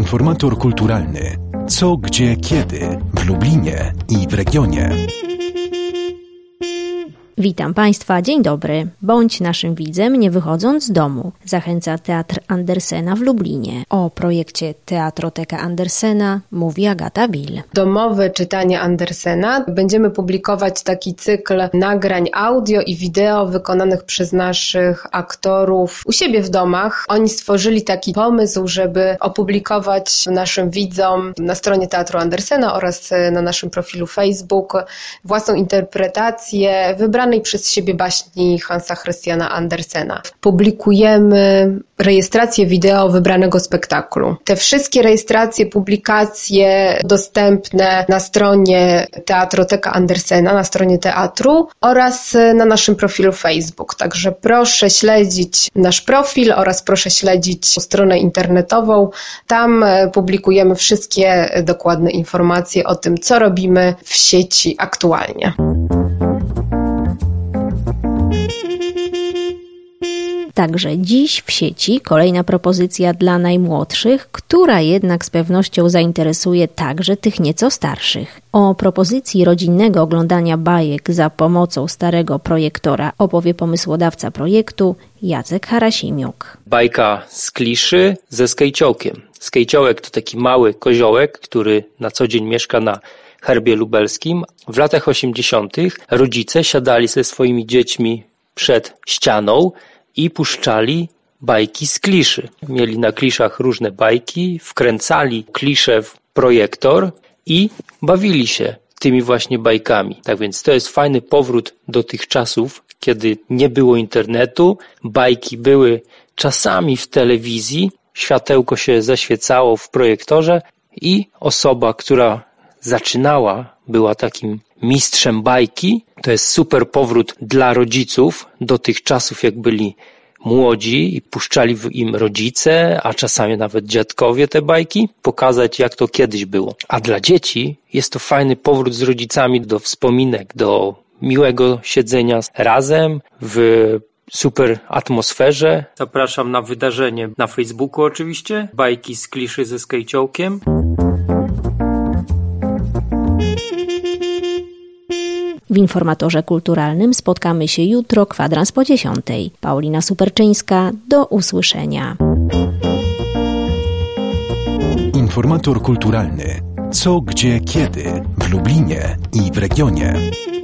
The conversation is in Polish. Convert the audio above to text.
Informator kulturalny. Co, gdzie, kiedy w Lublinie i w regionie. Witam Państwa, dzień dobry. Bądź naszym widzem, nie wychodząc z domu. Zachęca Teatr Andersena w Lublinie. O projekcie Teatroteka Andersena mówi Agata Bill. Domowe czytanie Andersena. Będziemy publikować taki cykl nagrań audio i wideo wykonanych przez naszych aktorów u siebie w domach. Oni stworzyli taki pomysł, żeby opublikować naszym widzom na stronie Teatru Andersena oraz na naszym profilu Facebook własną interpretację wybranej przez siebie baśni Hansa Christiana Andersena. Publikujemy rejestrację wideo wybranego spektaklu. Te wszystkie rejestracje, publikacje dostępne na stronie Teatroteka Andersena, na stronie teatru oraz na naszym profilu Facebook. Także proszę śledzić nasz profil oraz proszę śledzić stronę internetową. Tam publikujemy wszystkie dokładne informacje o tym, co robimy w sieci aktualnie. Także dziś w sieci kolejna propozycja dla najmłodszych, która jednak z pewnością zainteresuje także tych nieco starszych. O propozycji rodzinnego oglądania bajek za pomocą starego projektora opowie pomysłodawca projektu Jacek Harasimiuk. Bajka z kliszy ze skejciołkiem. Skejciołek to taki mały koziołek, który na co dzień mieszka na herbie lubelskim. W latach 80. rodzice siadali ze swoimi dziećmi przed ścianą i puszczali bajki z kliszy. Mieli na kliszach różne bajki, wkręcali klisze w projektor i bawili się tymi właśnie bajkami. Tak więc to jest fajny powrót do tych czasów, kiedy nie było internetu, bajki były czasami w telewizji, światełko się zaświecało w projektorze i osoba, która zaczynała, była takim mistrzem bajki. To jest super powrót dla rodziców do tych czasów, jak byli młodzi i puszczali im rodzice, a czasami nawet dziadkowie te bajki, pokazać jak to kiedyś było. A dla dzieci jest to fajny powrót z rodzicami do wspominek, do miłego siedzenia razem w super atmosferze. Zapraszam na wydarzenie na Facebooku oczywiście. Bajki z kliszy ze skejciołkiem. W Informatorze Kulturalnym spotkamy się jutro, kwadrans po 10:00. Paulina Superczyńska, do usłyszenia. Informator kulturalny. Co, gdzie, kiedy w Lublinie i w regionie.